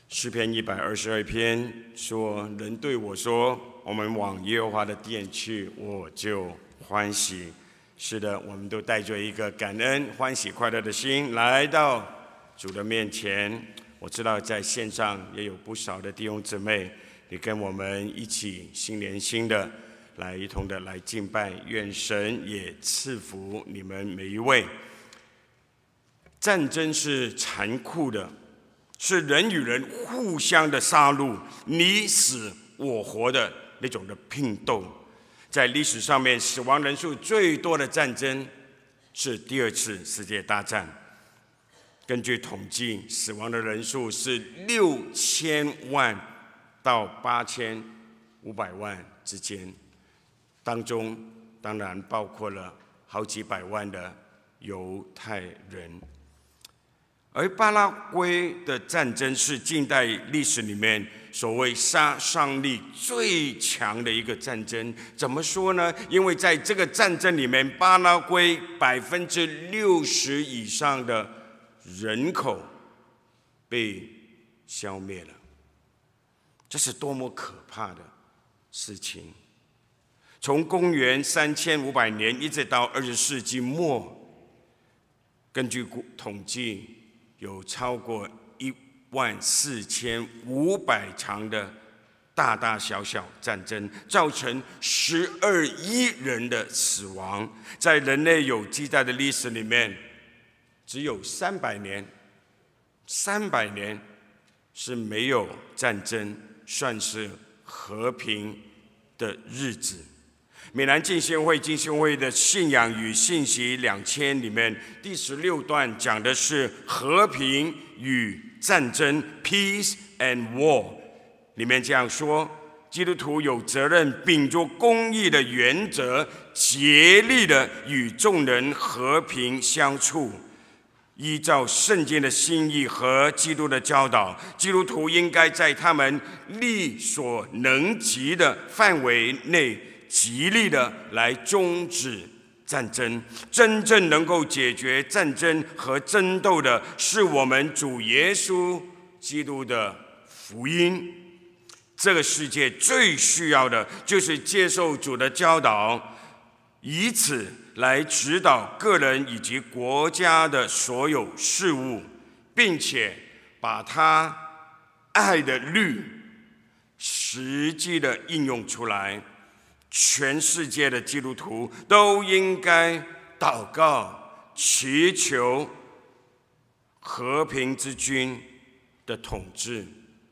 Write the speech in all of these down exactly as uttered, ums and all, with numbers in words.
诗篇一百二十二篇说：“人对我说，我们往耶和华的殿去，我就欢喜。”是的，我们都带着一个感恩、欢喜、快乐的心来到主的面前。我知道在线上也有不少的弟兄姊妹，也跟我们一起心连心的来一同的来敬拜。愿神也赐福你们每一位。战争是残酷的，是人与人互相的杀戮，你死我活的那种的拼斗。在历史上面，死亡人数最多的战争是第二次世界大战。根据统计，死亡的人数是六千万到八千五百万之间，当中当然包括了好几百万的犹太人。而巴拉圭的战争是近代历史里面所谓杀伤力最强的一个战争。怎么说呢？因为在这个战争里面，巴拉圭百分之六十以上的人口被消灭了，这是多么可怕的事情！从公元三千五百年一直到二十世纪末，根据统计，有超过一万四千五百场的大大小小战争，造成十二亿人的死亡。在人类有记载的历史里面，只有三百年，三百年是没有战争，算是和平的日子。美兰浸信会浸信会的信仰与信息两千里面第十六段讲的是和平与战争 （Peace and War）。里面这样说：基督徒有责任秉着公义的原则，竭力的与众人和平相处。依照圣经的心意和基督的教导，基督徒应该在他们力所能及的范围内，极力的来终止战争。真正能够解决战争和争斗的，是我们主耶稣基督的福音。这个世界最需要的就是接受主的教导，以此来指导个人以及国家的所有事务，并且把他爱的律实际的应用出来。全世界的基督徒都应该祷告，祈求和平之君的统治。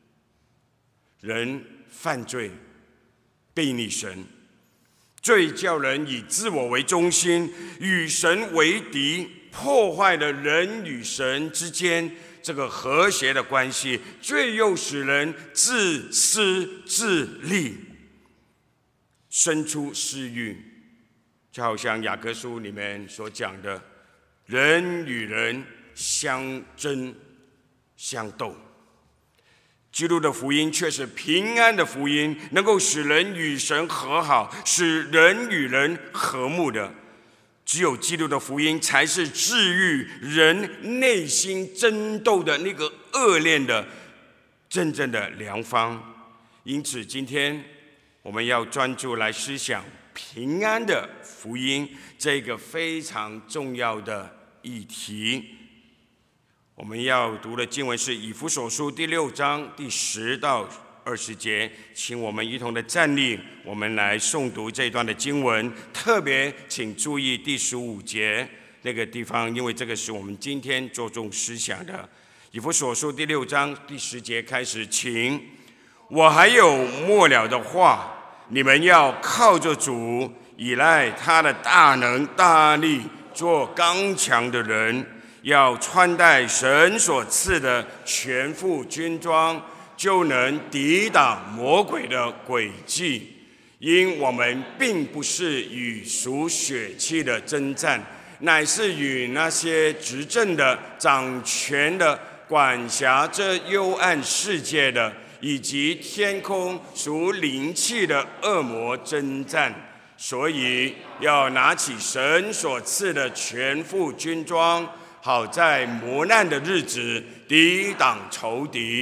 人犯罪，背逆神，罪叫人以自我为中心，与神为敌，破坏了人与神之间这个和谐的关系。罪又使人自私自利，生出私欲，就好像雅各书里面所讲的，人与人相争相斗。基督的福音却是平安的福音，能够使人与神和好，使人与人和睦的。只有基督的福音才是治愈人内心争斗的那个恶念的真正的良方。因此今天我们要专注来思想平安的福音这个非常重要的议题。我们要读的经文是以弗所书第六章第十到二十节，请我们一同的站立，我们来诵读这段的经文。特别请注意第十五节那个地方，因为这个是我们今天着重思想的。以弗所书第六章第十节开始，请我还有末了的话，你们要靠着主，倚赖他的大能大力，做刚强的人。要穿戴神所赐的全副军装，就能抵挡魔鬼的诡计。因我们并不是与属血气的征战，乃是与那些执政的、掌权的、管辖这幽暗世界的，以及天空属灵气的恶魔征战。所以要拿起神所赐的全副军装，好在磨难的日子抵挡仇敌，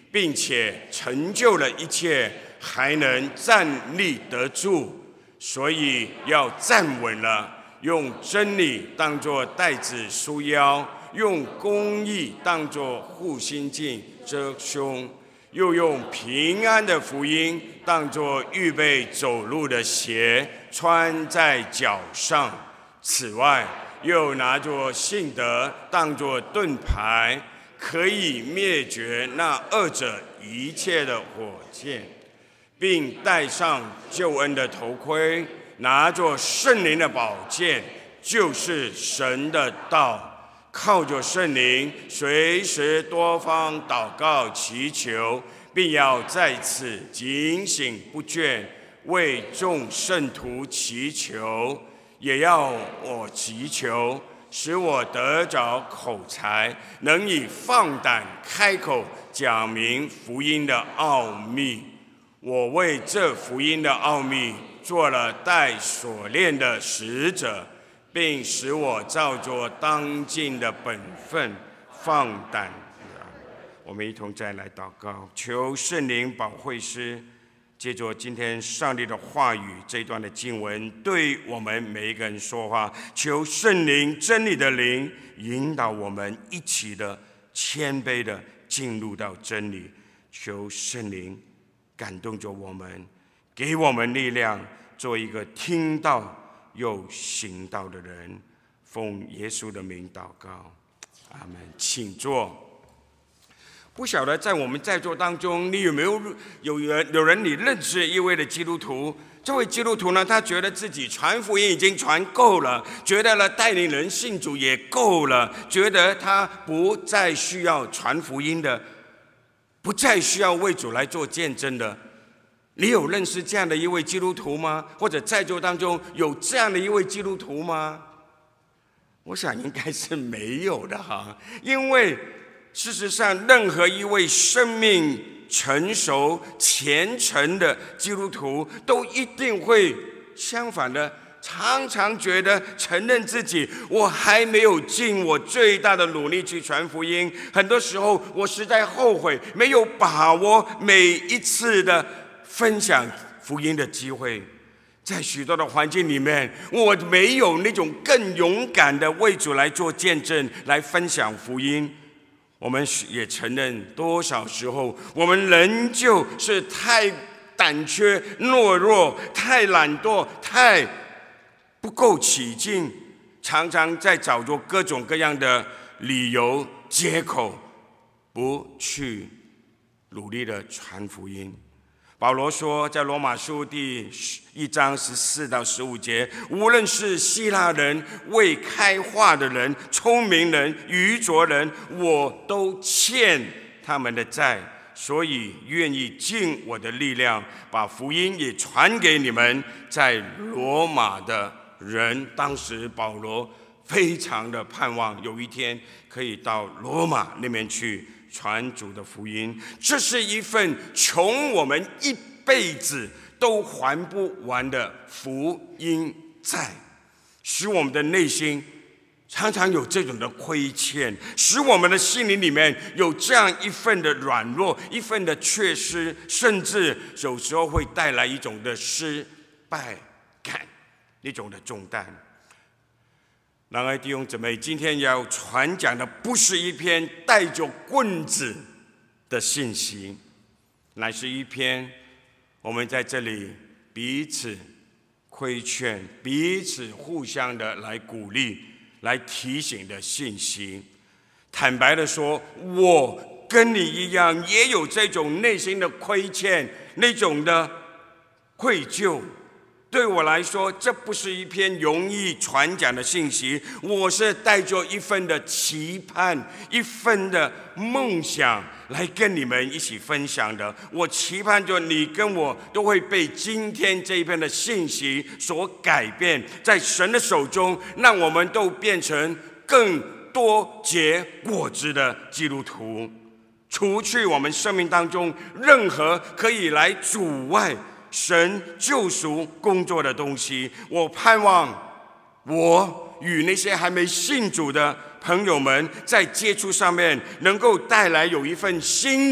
并且成就了一切，还能站立得住。所以要站稳了，用真理当作带子束腰，用公义当作护心镜遮胸，又用平安的福音当作预备走路的鞋穿在脚上。此外，又拿着信德当作盾牌，可以灭绝那恶者一切的火箭，并戴上救恩的头盔，拿着圣灵的宝剑，就是神的道，靠着圣灵随时多方祷告祈求，并要在此警醒不倦，为众圣徒祈求。也要我祈求，使我得着口才，能以放胆开口讲明福音的奥秘。我为这福音的奥秘做了带锁链的使者，并使我照着当尽的本分放胆。我们一同再来祷告，求圣灵保惠师借着今天上帝的话语这一段的经文，对我们每一个人说话，求圣灵真理的灵引导我们一起的谦卑的进入到真理。求圣灵感动着我们，给我们力量，做一个听到又行道的人。奉耶稣的名祷告，阿们。请坐。不晓得在我们在座当中，你有没有有人有人你认识一位的基督徒？这位基督徒呢，他觉得自己传福音已经传够了，觉得呢带领人信主也够了，觉得他不再需要传福音的，不再需要为主来做见证的。你有认识这样的一位基督徒吗？或者在座当中有这样的一位基督徒吗？我想应该是没有的哈，因为事实上，任何一位生命成熟、虔诚的基督徒，都一定会相反的，常常觉得承认自己，我还没有尽我最大的努力去传福音。很多时候，我实在后悔，没有把握每一次的分享福音的机会。在许多的环境里面，我没有那种更勇敢的为主来做见证，来分享福音。我们也承认，多少时候我们仍旧是太胆怯、懦弱、太懒惰、太不够起劲，常常在找着各种各样的理由、借口，不去努力的传福音。保罗说，在罗马书第一章十四到十五节，无论是希腊人、未开化的人、聪明人、愚拙人，我都欠他们的债，所以愿意尽我的力量，把福音也传给你们在罗马的人。当时保罗非常的盼望有一天可以到罗马那边去传主的福音，这是一份穷我们一辈子都还不完的福音债，使我们的内心常常有这种的亏欠，使我们的心灵里面有这样一份的软弱，一份的缺失，甚至有时候会带来一种的失败感，一种的重担。然而弟兄姊妹，今天要传讲的不是一篇带着棍子的信息，乃是一篇我们在这里彼此规劝、彼此互相的来鼓励、来提醒的信息。坦白的说，我跟你一样，也有这种内心的亏欠，那种的愧疚。对我来说，这不是一篇容易传讲的信息，我是带着一份的期盼，一份的梦想来跟你们一起分享的。我期盼着你跟我都会被今天这一篇的信息所改变，在神的手中，让我们都变成更多结果子的基督徒，除去我们生命当中任何可以来阻碍神救赎工作的东西。我盼望我与那些还没信主的朋友们在接触上面，能够带来有一份新的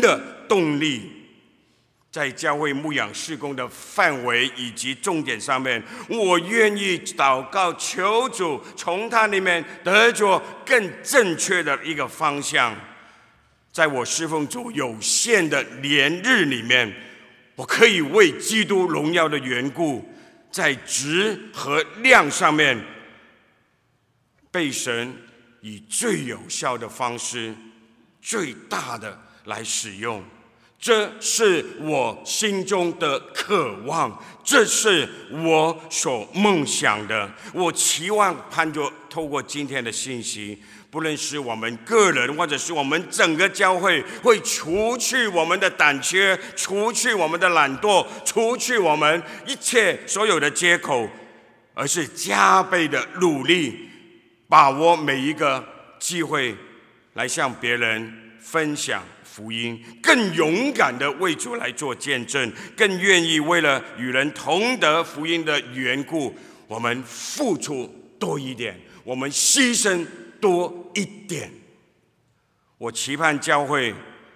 动力。在教会牧养事工的范围以及重点上面，我愿意祷告求主从它里面得着更正确的一个方向。在我侍奉主有限的连日里面，我可以为基督荣耀的缘故，在质和量上面被神以最有效的方式、最大的来使用。这是我心中的渴望，这是我所梦想的。我期望盼着透过今天的信息，不论是我们个人，或者是我们整个教会，会除去我们的胆怯，除去我们的懒惰，除去我们一切所有的借口，而是加倍的努力，把握每一个机会来向别人分享福音，更勇敢的为主来做见证，更愿意为了与人同得福音的缘故，我们付出多一点，我们牺牲多一点。我期盼教会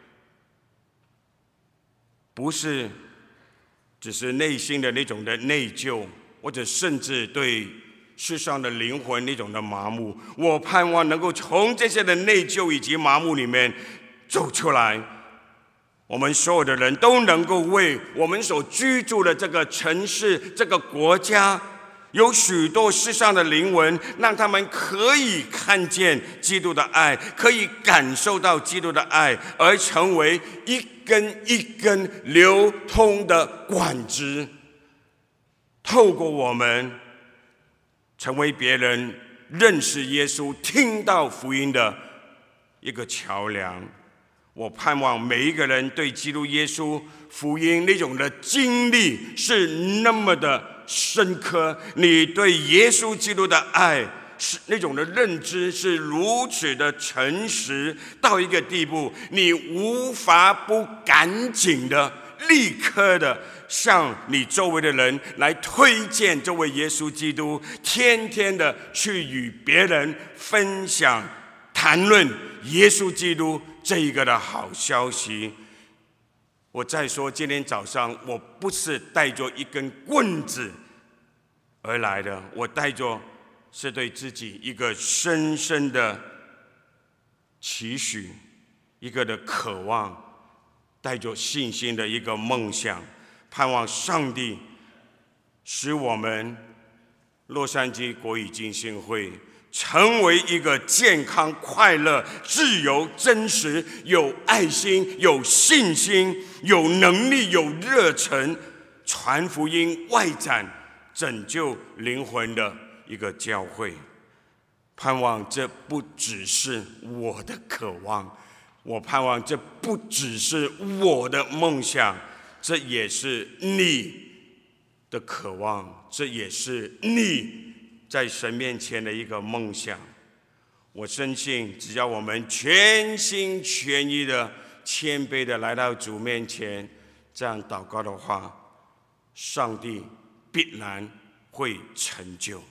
不是只是内心的那种的内疚，或者甚至对世上的灵魂那种的麻木。我盼望能够从这些的内疚以及麻木里面走出来，我们所有的人都能够为我们所居住的这个城市、这个国家，有许多世上的灵魂，让他们可以看见基督的爱，可以感受到基督的爱，而成为一根一根流通的管子，透过我们成为别人认识耶稣、听到福音的一个桥梁。我盼望每一个人对基督耶稣福音那种的经历是那么的深刻，你对耶稣基督的爱是那种的认知是如此的诚实，到一个地步，你无法不赶紧的、立刻的向你周围的人来推荐这位耶稣基督，天天的去与别人分享、谈论耶稣基督这一个的好消息。我再说，今天早上我不是带着一根棍子而来的，我带着是对自己一个深深的期许，一个的渴望，带着信心的一个梦想，盼望上帝使我们洛杉矶国语浸信会成为一个健康、快乐、自由、真实、有爱心、有信心、有能力、有热忱，传福音、外展、拯救灵魂的一个教会。盼望这不只是我的渴望，我盼望这不只是我的梦想，这也是你的渴望，这也是你在神面前的一个梦想。我深信，只要我们全心全意的、谦卑的来到主面前，这样祷告的话，上帝必然会成就。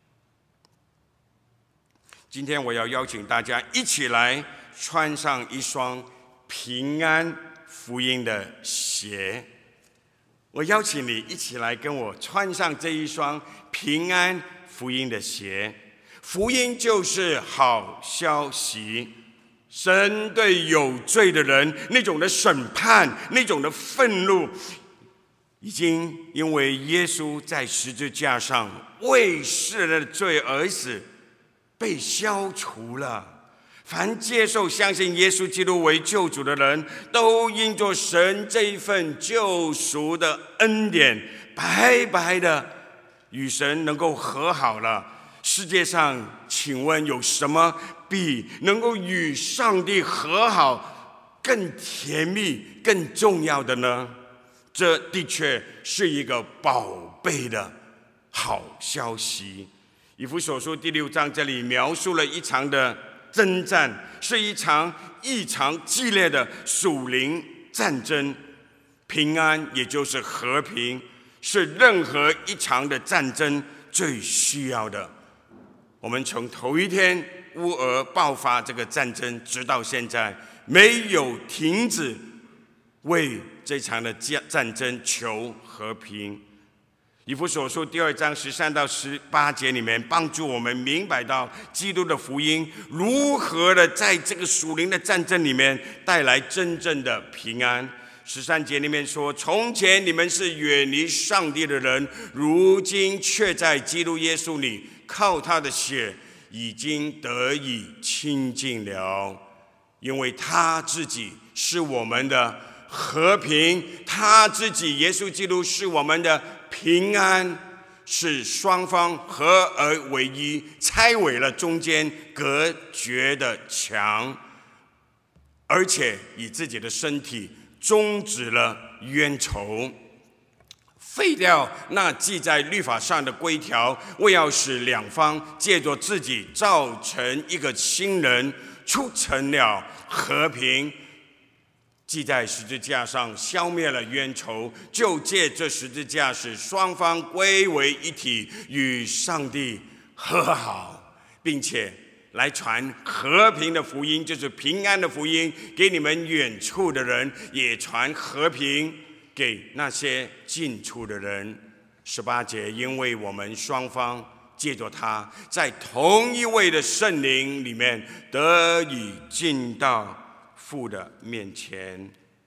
今天我要邀请大家一起来穿上一双平安福音的鞋。我邀请你一起来跟我穿上这一双平安福音的鞋。福音就是好消息，神对有罪的人那种的审判、那种的愤怒，已经因为耶稣在十字架上为世人的罪而死，被消除了。凡接受相信耶稣基督为救主的人，都因着神这一份救赎的恩典，白白的与神能够和好了。世界上请问有什么比能够与上帝和好更甜蜜、更重要的呢？这的确是一个宝贝的好消息。以弗所书第六章这里描述了一场的征战，是一场异常激烈的属灵战争。平安也就是和平，是任何一场的战争最需要的。我们从头一天乌俄爆发这个战争，直到现在没有停止为这场的战争求和平。以弗所书第二章十三到十八节里面，帮助我们明白到基督的福音如何的在这个属灵的战争里面带来真正的平安。十三节里面说：从前你们是远离上帝的人，如今却在基督耶稣里靠他的血已经得以亲近了，因为他自己是我们的和平，他自己耶稣基督是我们的平安，是双方合而为一，拆毁了中间隔绝的墙，而且以自己的身体终止了冤仇，废掉那记在律法上的规条，为要使两方借着自己造成一个新人，促成了和平。记在十字架上消灭了冤仇，就借这十字架使双方归为一体，与上帝和好，并且来传和平的福音，就是平安的福音，给你们远处的人，也传和平给那些近处的人。十八节，因为我们双方借着他，在同一位的圣灵里面得以进到父的面前。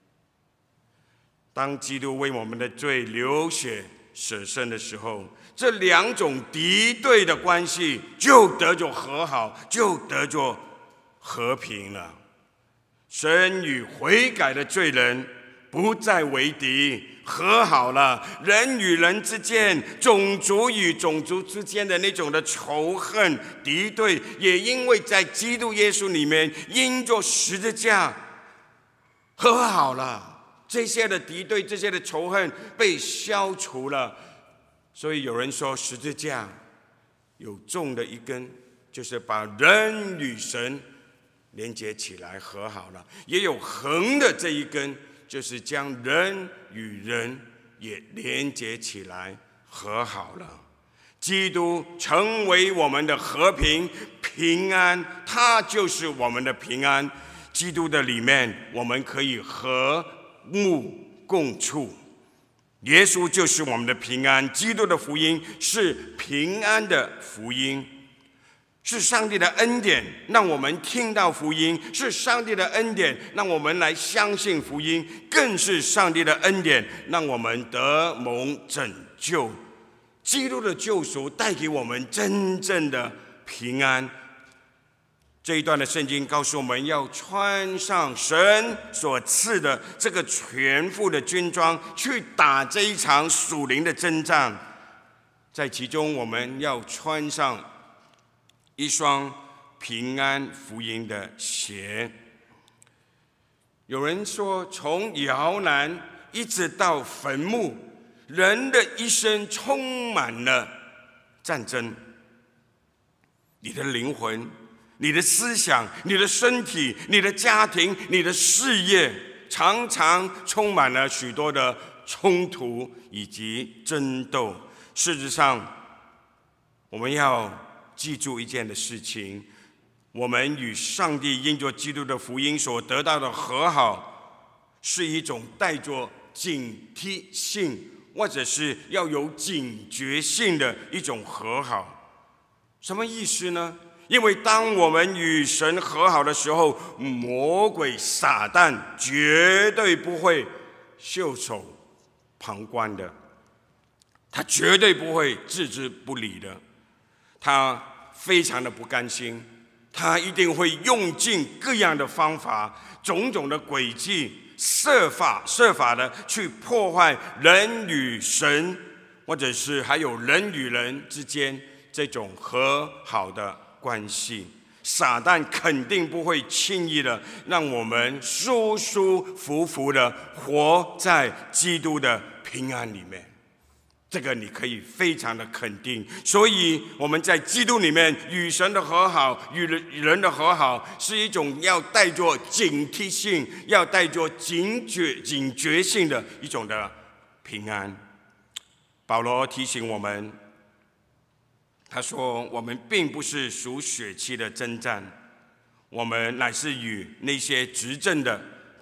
当基督为我们的罪流血舍身的时候，这两种敌对的关系就得着和好，就得着和平了。神与悔改的罪人不再为敌，和好了。人与人之间，种族与种族之间的那种的仇恨敌对，也因为在基督耶稣里面因着十字架和好了。这些的敌对，这些的仇恨被消除了。所以有人说，十字架有重的一根，就是把人与神连接起来和好了；也有横的这一根，就是将人与人也连接起来和好了。基督成为我们的和平平安，他就是我们的平安。基督的里面，我们可以和睦共处。耶稣就是我们的平安，基督的福音是平安的福音，是上帝的恩典让我们听到福音，是上帝的恩典让我们来相信福音，更是上帝的恩典让我们得蒙拯救。基督的救赎带给我们真正的平安。这一段的圣经告诉我们，要穿上神所赐的这个全副的军装，去打这一场属灵的征战。在其中，我们要穿上一双平安福音的鞋。有人说，从摇篮一直到坟墓，人的一生充满了战争。你的灵魂，你的思想，你的身体，你的家庭，你的事业，常常充满了许多的冲突以及争斗。事实上，我们要记住一件的事情：我们与上帝因着基督的福音所得到的和好，是一种带着警惕性，或者是要有警觉性的一种和好。什么意思呢？因为当我们与神和好的时候，魔鬼撒旦绝对不会袖手旁观的，他绝对不会置之不理的，他非常的不甘心，他一定会用尽各样的方法，种种的诡计，设法设法的去破坏人与神，或者是还有人与人之间这种和好的关系。撒旦肯定不会轻易的让我们舒舒服服的活在基督的平安里面，这个你可以非常的肯定。所以我们在基督里面与神的和好，与人的和好，是一种要带着警惕性，要带着警觉警觉性的一种的平安。保罗提醒我们，他说，我们并不是属血气的征战，我们乃是与那些执政的、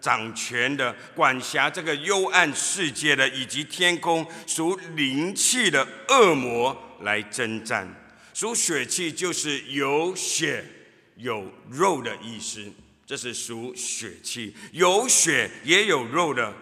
掌权的、管辖这个幽暗世界的，以及天空属灵气的恶魔来征战。属血气就是有血有肉的意思，这是属血气，有血也有肉的。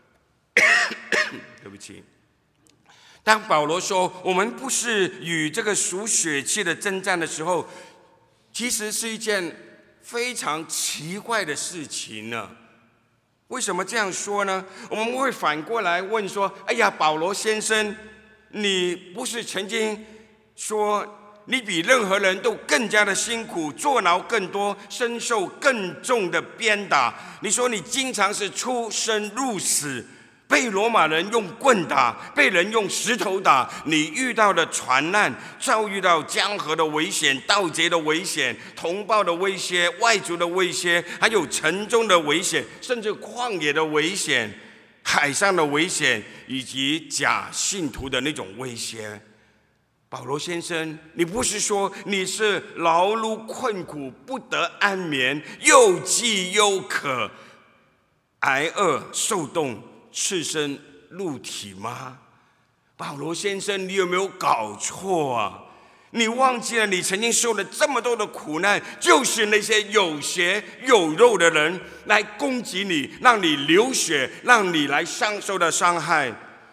对不起。当保罗说我们不是与这个属血气的征战的时候，其实是一件非常奇怪的事情呢。为什么这样说呢？我们会反过来问说：哎呀，保罗先生，你不是曾经说你比任何人都更加的辛苦，坐牢更多，身受更重的鞭打？你说你经常是出生入死，被罗马人用棍打，被人用石头打，你遇到的船难，遭遇到江河的危险、盗贼的危险、同胞的威胁、外族的威胁，还有城中的危险，甚至旷野的危险、海上的危险，以及假信徒的那种威胁。保罗先生，你不是说你是劳碌困苦，不得安眠，又饥又渴，挨饿受冻，赤身露体吗？保罗先生，你有没有搞错啊？你忘记了你曾经受了这么多的苦难，就是那些有血有肉的人来攻击你，让你流血，让你来享受的伤害。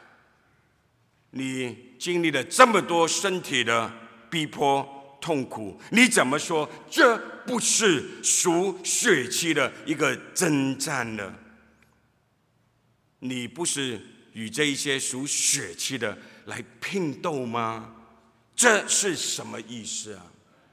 你经历了这么多身体的逼迫痛苦，你怎么说这不是属血气的一个征战呢？你不是与这一些属血气的来拼斗吗？这是什么意思啊？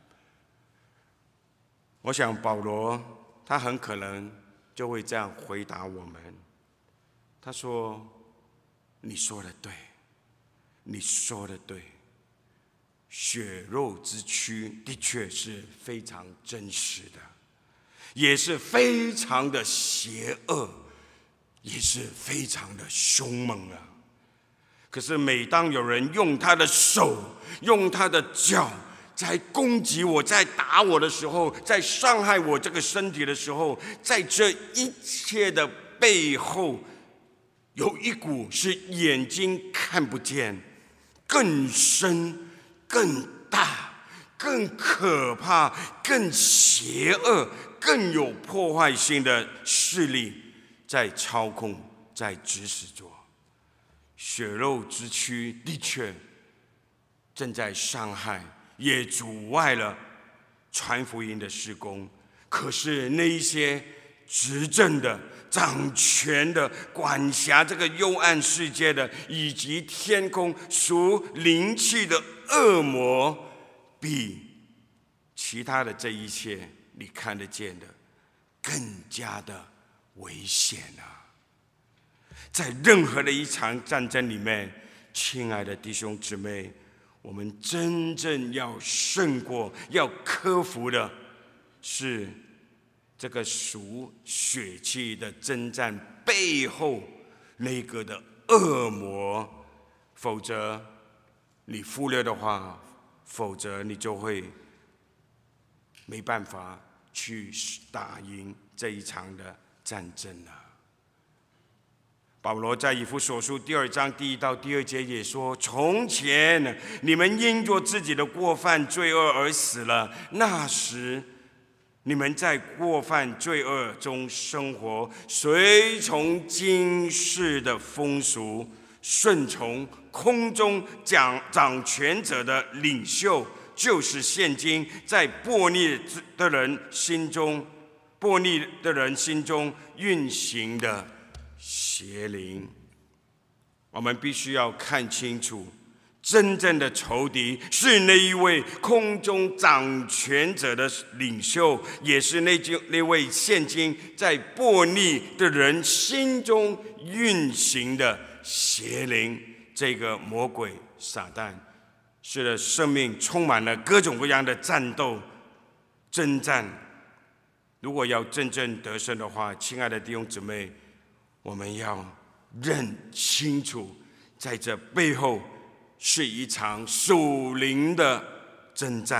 我想保罗他很可能就会这样回答我们，他说：你说的对，你说的对，血肉之躯的确是非常真实的，也是非常的邪恶，也是非常的凶猛啊！可是每当有人用他的手、用他的脚在攻击我、在打我的时候，在伤害我这个身体的时候，在这一切的背后，有一股是眼睛看不见、更深、更大、更可怕、更邪恶、更有破坏性的势力在操控、在指使着。血肉之躯的确正在伤害，也阻碍了传福音的事工。可是那一些执政的、掌权的、管辖这个幽暗世界的，以及天空属灵气的恶魔，比其他的这一切你看得见的更加的危险啊！在任何的一场战争里面，亲爱的弟兄姊妹，我们真正要胜过、要克服的是这个属血气的征战背后那个的恶魔。否则你忽略的话，否则你就会没办法去打赢这一场的战争了。保罗在以弗所书第二章第一到第二节也说：从前你们因着自己的过犯罪恶而死了，那时你们在过犯罪恶中生活，随从今世的风俗，顺从空中掌掌权者的领袖，就是现今在悖逆的人心中悖逆的人心中运行的邪灵。我们必须要看清楚，真正的仇敌是那一位空中掌权者的领袖，也是那那位现今在悖逆的人心中运行的邪灵。这个魔鬼撒旦，使得生命充满了各种各样的战斗、征战。如果要真正得胜的话，亲爱的弟兄姊妹，我们要认清楚，在这背后是一场属灵的征战。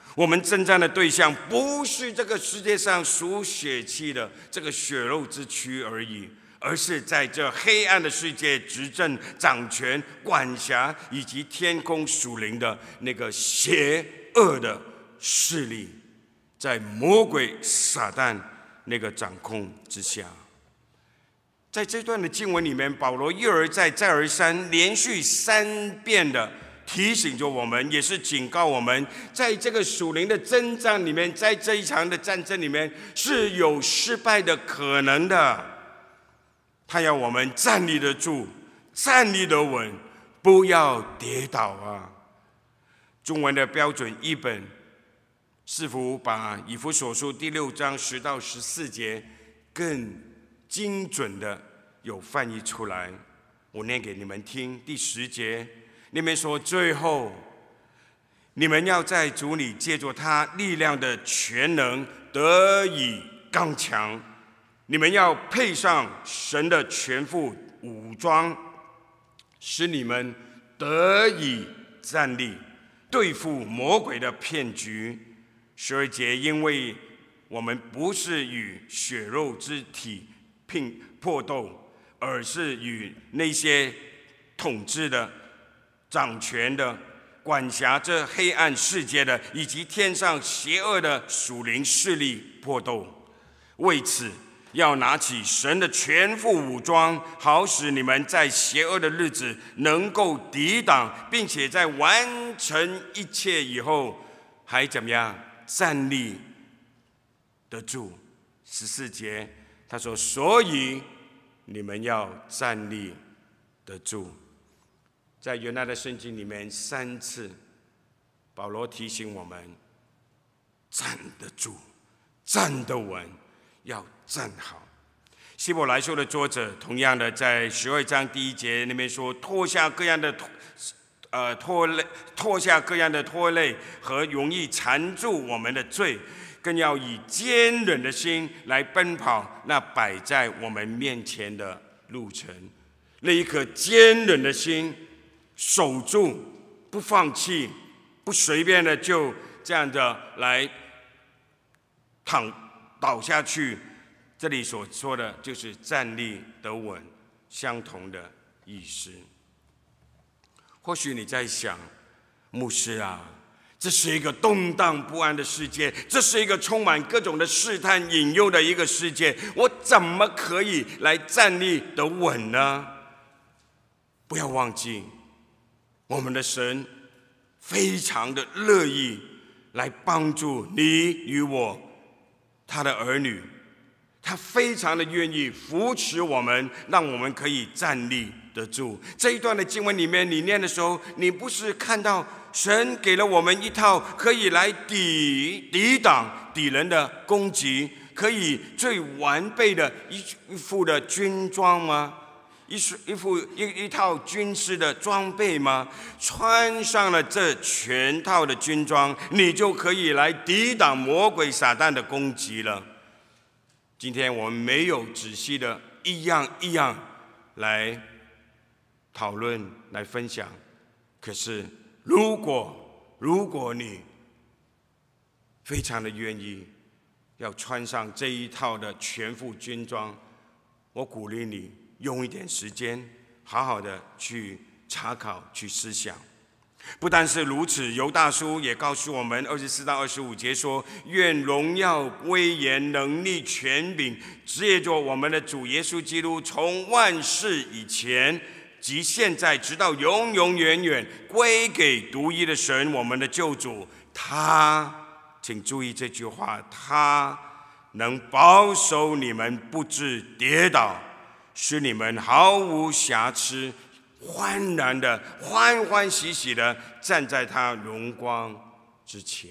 我们征战的对象不是这个世界上属血气的这个血肉之躯而已，而是在这黑暗的世界执政、掌权、管辖以及天空属灵的那个邪恶的势力，在魔鬼撒旦那个掌控之下。在这段的经文里面，保罗一而再、再而三，连续三遍的提醒着我们，也是警告我们，在这个属灵的征战里面，在这一场的战争里面是有失败的可能的。他要我们站立得住，站立得稳，不要跌倒啊！中文的标准译本似乎把以弗所书第六章十到十四节更精准的有翻译出来。我念给你们听，第十节。你们说，最后你们要在主里借着他力量的全能得以刚强，你们要配上神的全副武装，使你们得以站立，对付魔鬼的骗局。十二节，因为我们不是与血肉之体拼搏斗，而是与那些统治的、掌权的、管辖这黑暗世界的，以及天上邪恶的属灵势力搏斗。为此，要拿起神的全副武装，好使你们在邪恶的日子能够抵挡，并且在完成一切以后，还怎么样站立得住。十四节，他说：“所以你们要站立得住。”在原来的圣经里面，三次保罗提醒我们站得住、站得稳，要站好。希伯来书的作者同样的在十二章第一节那边说：“脱下各样的呃拖累，脱下各样的拖累和容易缠住我们的罪，更要以坚忍的心来奔跑那摆在我们面前的路程。那一颗坚忍的心，守住，不放弃，不随便的就这样的来躺倒下去。这里所说的就是站立得稳，相同的意思。或许你在想，牧师啊，这是一个动荡不安的世界，这是一个充满各种的试探引诱的一个世界，我怎么可以来站立得稳呢？不要忘记，我们的神非常的乐意来帮助你与我，他的儿女，他非常的愿意扶持我们，让我们可以站立得住。这一段的经文里面，你念的时候，你不是看到神给了我们一套可以来抵抵挡敌人的攻击，可以最完备的一一副的军装吗？一一副一一套军事的装备吗？穿上了这全套的军装，你就可以来抵挡魔鬼撒旦的攻击了。今天我们没有仔细的一样一样来讨论、来分享。可是，如果如果你非常的愿意要穿上这一套的全副军装，我鼓励你用一点时间，好好的去查考、去思想。不但是如此，犹大书也告诉我们，二十四到二十五节说：“愿荣耀、威严、能力、权柄，借着我们的主耶稣基督，从万世以前及现在，直到永永远远，归给独一的神，我们的救主。他，请注意这句话，他能保守你们不致跌倒，使你们毫无瑕疵，欢然的、欢欢喜喜的站在他荣光之前。”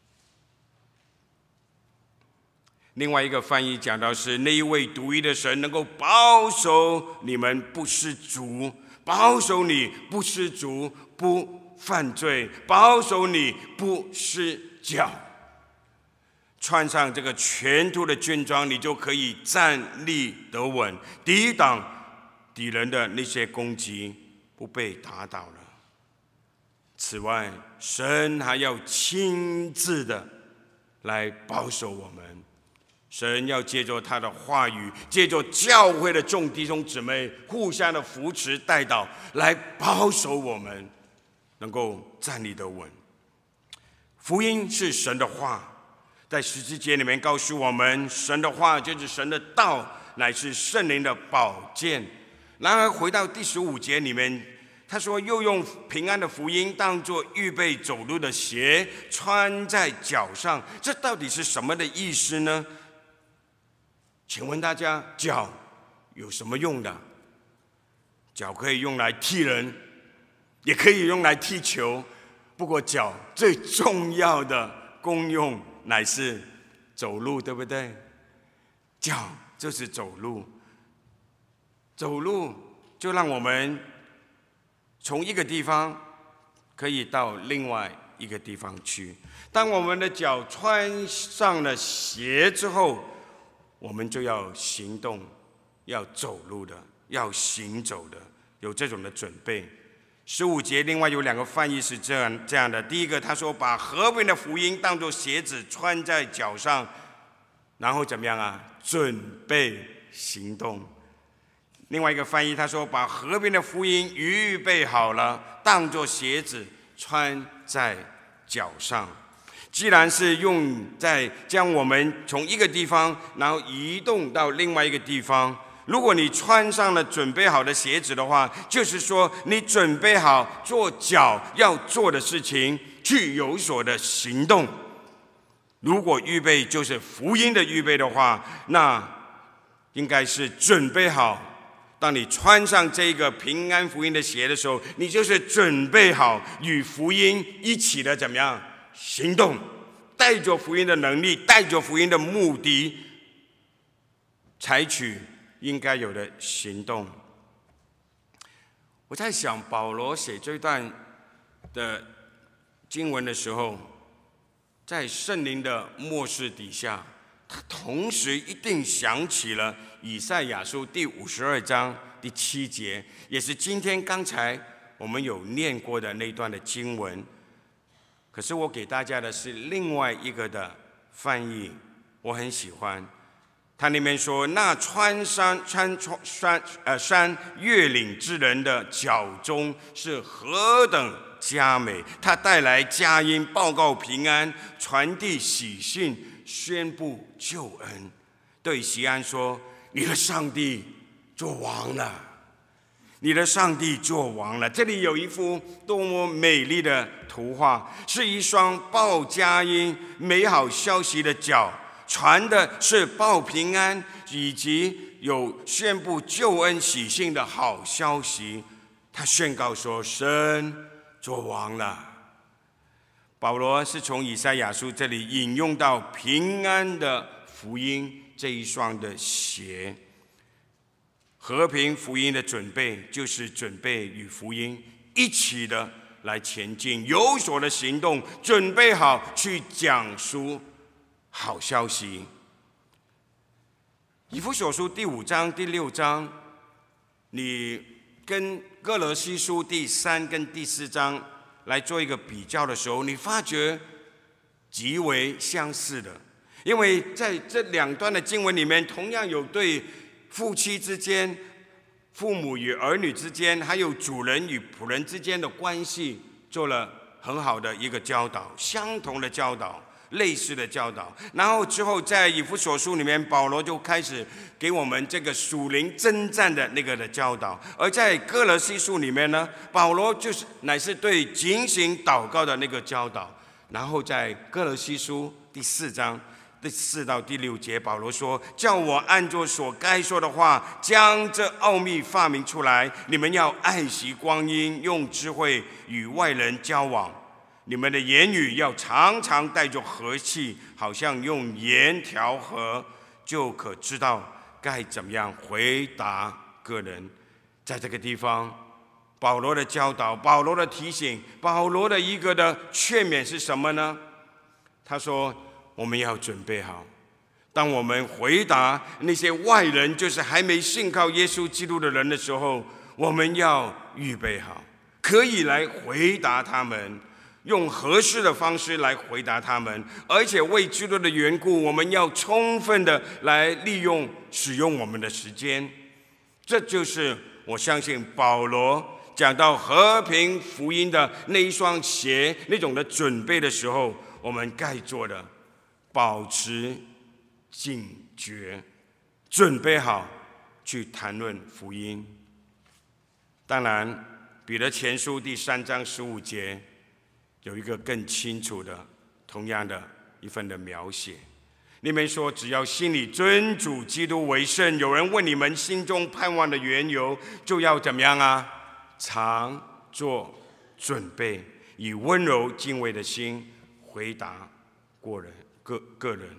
另外一个翻译讲到是那一位独一的神能够保守你们不失足，保守你不失足，不犯罪，保守你不失脚。穿上这个全副的军装，你就可以站立得稳，抵挡敌人的那些攻击，不被打倒了。 此外，神还要亲自的来保守我们。神要借着他的话语，借着教会的众弟兄姊妹互相的扶持带导，来保守我们能够站立得稳。福音是神的话，在十字节里面告诉我们，神的话就是神的道，乃是圣灵的宝剑。然而回到第十五节里面，他说又用平安的福音当作预备走路的鞋穿在脚上，这到底是什么的意思呢？请问大家，脚有什么用的？脚可以用来踢人，也可以用来踢球，不过脚最重要的功用乃是走路，对不对？脚就是走路，走路就让我们从一个地方可以到另外一个地方去。当我们的脚穿上了鞋之后，我们就要行动，要走路的，要行走的，有这种的准备。十五节另外有两个翻译是这样这样的：第一个，他说把和平的福音当作鞋子穿在脚上，然后怎么样啊？准备行动。另外一个翻译，他说把和平的福音预备好了，当作鞋子穿在脚上。既然是用在将我们从一个地方，然后移动到另外一个地方，如果你穿上了准备好的鞋子的话，就是说你准备好做脚要做的事情，去有所的行动。如果预备就是福音的预备的话，那应该是准备好。当你穿上这个平安福音的鞋的时候，你就是准备好与福音一起的怎么样行动，带着福音的能力，带着福音的目的，采取应该有的行动。我在想，保罗写这段的经文的时候，在圣灵的默示底下，他同时一定想起了以赛亚书第五十二章第七节，也是今天刚才我们有念过的那段的经文。可是我给大家的是另外一个的翻译，我很喜欢。它里面说：“那穿山穿山呃山越岭之人的脚中是何等佳美！他带来佳音，报告平安，传递喜讯，宣布救恩。对西安说：你的上帝做王了。”你的上帝做王了。这里有一幅多么美丽的图画，是一双报佳音、美好消息的脚，传的是报平安以及有宣布救恩喜讯的好消息。他宣告说：神做王了。保罗是从以赛亚书这里引用到平安的福音这一双的鞋。和平福音的准备，就是准备与福音一起的来前进，有所的行动，准备好去讲述好消息。以弗所书第五章、第六章，你跟歌罗西书第三跟第四章来做一个比较的时候，你发觉极为相似的，因为在这两段的经文里面，同样有对夫妻之间、父母与儿女之间，还有主人与仆人之间的关系，做了很好的一个教导，相同的教导，类似的教导。然后之后在以弗所书里面，保罗就开始给我们这个属灵征战的那个的教导。而在歌罗西书里面呢，保罗就是乃是对警醒祷告的那个教导。然后在歌罗西书第四章第四到第六节，保罗说：叫我按着所该说的话，将这奥秘发明出来。你们要爱惜光阴，用智慧与外人交往。你们的言语要常常带着和气，好像用盐调和，就可知道该怎么样回答个人。在这个地方，保罗的教导，保罗的提醒，保罗的一个的劝勉是什么呢？他说：我们要准备好，当我们回答那些外人，就是还没信靠耶稣基督的人的时候，我们要预备好。 可以来回答他们，用合适的方式来回答他们，而且为基督的缘故，我们要充分的来利用使用我们的时间。这就是我相信保罗讲到和平福音的那一双鞋那种的准备的时候，我们该做的，保持警觉，准备好去谈论福音。当然，彼得前书第三章十五节有一个更清楚的同样的一份的描写，里面说，只要心里尊主基督为圣，有人问你们心中盼望的缘由，就要怎么样啊？常做准备，以温柔敬畏的心回答过人个个人。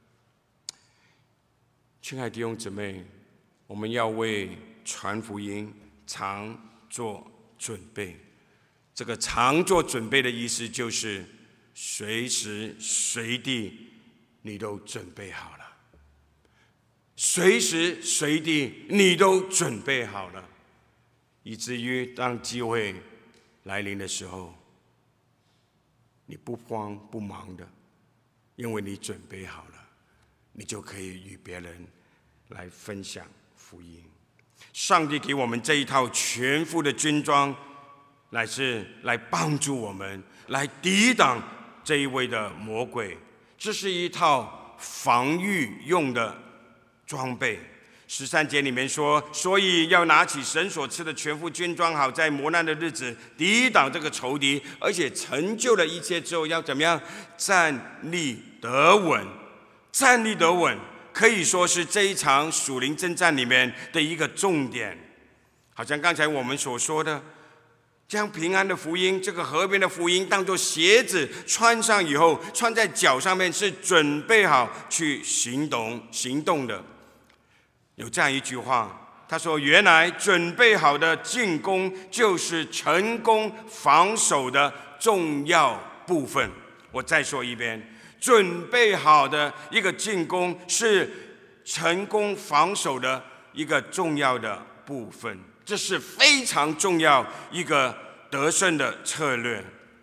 亲爱的弟兄姊妹，我们要为传福音常做准备。这个常做准备的意思就是，随时随地你都准备好了，随时随地你都准备好了，以至于当机会来临的时候，你不慌不忙的，因为你准备好了，你就可以与别人来分享福音。上帝给我们这一套全副的军装，乃是来帮助我们来抵挡这一位的魔鬼。这是一套防御用的装备。十三节里面说，所以要拿起神所赐的全副军装，好在磨难的日子抵挡这个仇敌，而且成就了一切之后，要怎么样？站立得稳。站立得稳可以说是这一场属灵征战里面的一个重点。好像刚才我们所说的，将平安的福音，这个和平的福音当作鞋子穿上以后，穿在脚上面，是准备好去行动行动的。有这样一句话，他说，原来准备好的进攻就是成功防守的重要部分。我再说一遍，准备好的一个进攻是成功防守的一个重要的部分，这是非常重要一个得胜的策略。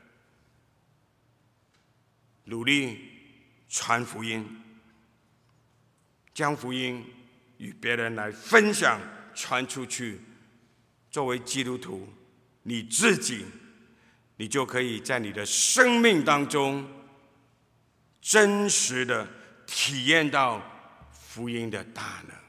努力传福音，将福音与别人来分享传出去。作为基督徒，你自己你就可以在你的生命当中真实的体验到福音的大能。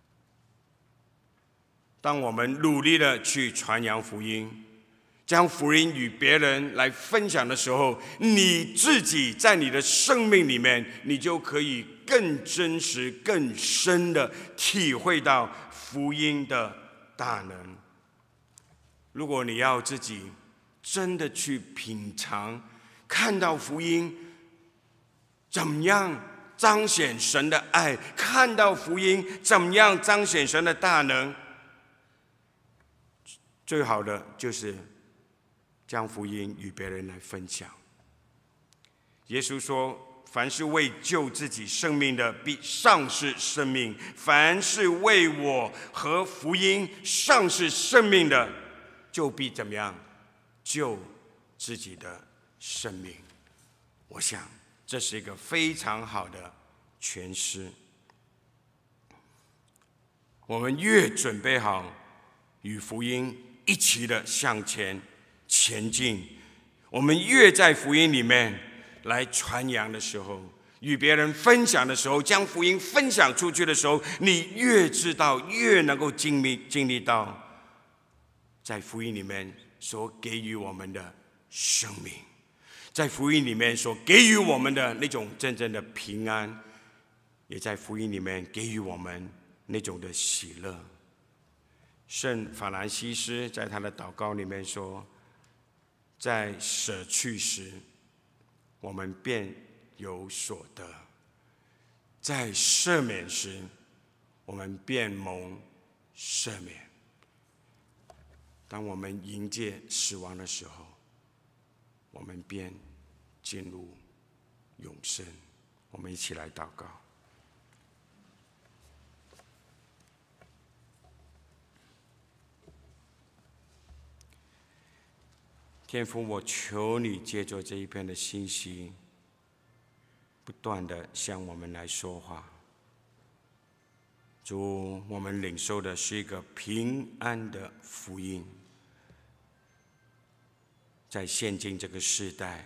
当我们努力的去传扬福音，将福音与别人来分享的时候，你自己在你的生命里面，你就可以更真实更深的体会到福音的大能。如果你要自己真的去品尝，看到福音怎么样彰显神的爱，看到福音怎么样彰显神的大能，最好的就是将福音与别人来分享。耶稣说，凡是为救自己生命的，必丧失生命；凡是为我和福音丧失生命的，就必怎么样？救自己的生命。我想这是一个非常好的诠释。我们越准备好与福音一起的向前前进，我们越在福音里面来传扬的时候，与别人分享的时候，将福音分享出去的时候，你越知道，越能够经历经历到在福音里面所给予我们的生命，在福音里面所给予我们的那种真正的平安，也在福音里面给予我们那种的喜乐。圣法兰西斯在他的祷告里面说，在舍去时，我们便有所得；在赦免时，我们便蒙赦免。当我们迎接死亡的时候，我们便进入永生。我们一起来祷告。 天父，我求你借着这一篇的信息，不断的向我们来说话。主，我们领受的是一个平安的福音。在现今这个时代，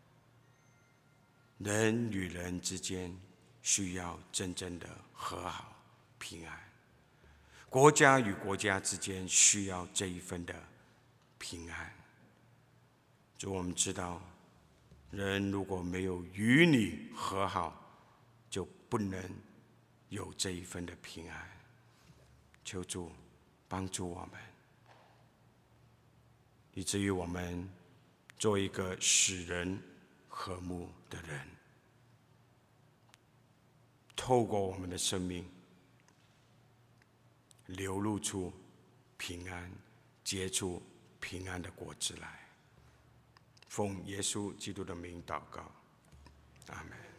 人与人之间需要真正的和好平安，国家与国家之间需要这一份的平安。主，我们知道，人如果没有与你和好，就不能有这一份的平安。求主帮助我们，以至于我们做一个使人和睦的人，透过我们的生命流露出平安，结出平安的果子来。奉耶稣基督的名祷告，阿们。